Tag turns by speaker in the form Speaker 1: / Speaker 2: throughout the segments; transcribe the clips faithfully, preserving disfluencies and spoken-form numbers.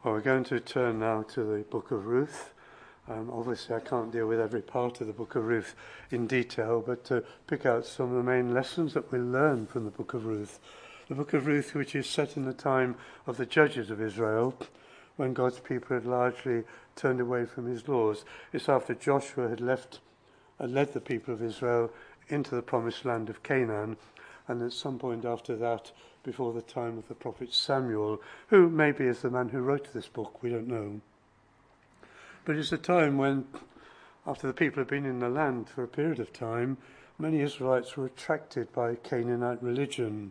Speaker 1: Well, we're going to turn now to the book of Ruth. Um, obviously, I can't deal with every part of the book of Ruth in detail, but to pick out some of the main lessons that we learn from the book of Ruth. The book of Ruth, which is set in the time of the judges of Israel, when God's people had largely turned away from his laws. It's after Joshua had left and led the people of Israel into the promised land of Canaan, and at some point after that, before the time of the prophet Samuel, who maybe is the man who wrote this book, we don't know. But it's a time when, after the people had been in the land for a period of time, many Israelites were attracted by Canaanite religion.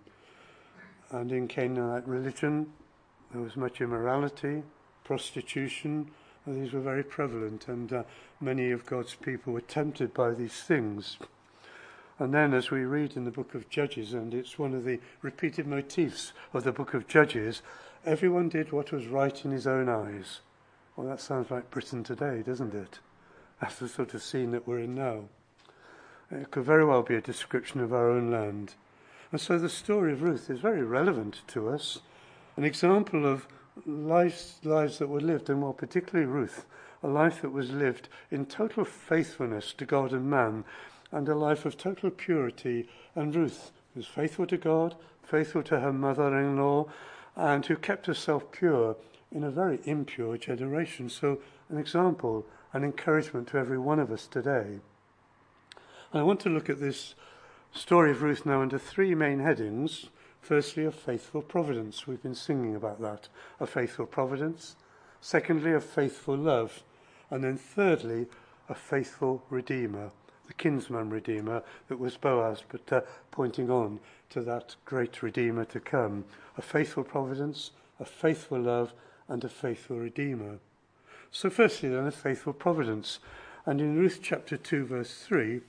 Speaker 1: And in Canaanite religion, there was much immorality, prostitution, and these were very prevalent, and uh, many of God's people were tempted by these things. And then, as we read in the book of Judges, and it's one of the repeated motifs of the book of Judges, everyone did what was right in his own eyes. Well, that sounds like Britain today, doesn't it? That's the sort of scene that we're in now. It could very well be a description of our own land. And so the story of Ruth is very relevant to us, an example of lives, lives that were lived, and more particularly Ruth, a life that was lived in total faithfulness to God and man, and a life of total purity. And Ruth was faithful to God, faithful to her mother-in-law, and who kept herself pure in a very impure generation. So an example, an encouragement to every one of us today. And I want to look at this story of Ruth now under three main headings. Firstly, a faithful providence. We've been singing about that. A faithful providence. Secondly, a faithful love. And then thirdly, a faithful redeemer. The kinsman redeemer that was Boaz, but uh, pointing on to that great redeemer to come. A faithful providence, a faithful love, and a faithful redeemer. So firstly then, a faithful providence. And in Ruth chapter two verse three,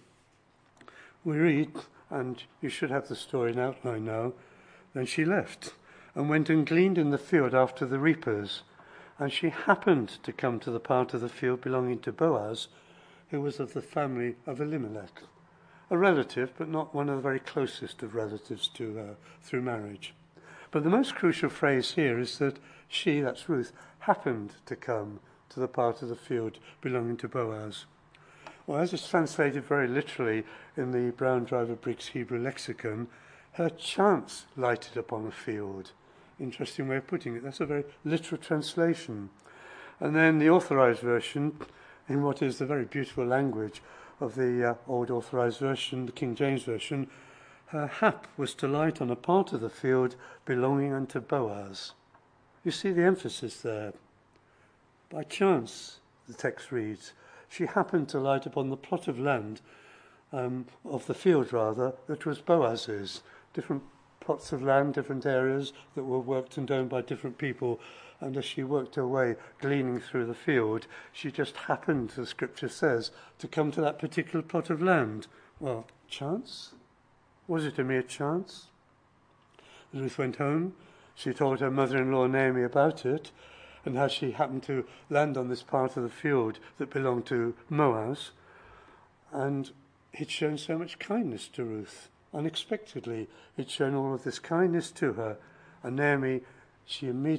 Speaker 1: we read, and you should have the story in outline now, then she left and went and gleaned in the field after the reapers. And she happened to come to the part of the field belonging to Boaz, who was of the family of Elimelech, a relative, but not one of the very closest of relatives to her through marriage. But the most crucial phrase here is that she, that's Ruth, happened to come to the part of the field belonging to Boaz. Well, as it's translated very literally in the Brown Driver Briggs Hebrew lexicon, her chance lighted upon a field. Interesting way of putting it. That's a very literal translation. And then the authorized version, in what is the very beautiful language of the uh, old authorized version, the King James version, her hap was to light on a part of the field belonging unto Boaz. You see the emphasis there. By chance, the text reads, she happened to light upon the plot of land, um, of the field rather, that was Boaz's. Different plots of land, different areas that were worked and owned by different people. And as she worked her way, gleaning through the field, she just happened, the scripture says, to come to that particular plot of land. Well, chance? Was it a mere chance? Ruth went home. She told her mother-in-law Naomi about it, and how she happened to land on this part of the field that belonged to Boaz. And he'd shown so much kindness to Ruth. Unexpectedly, he'd shown all of this kindness to her. And Naomi, she immediately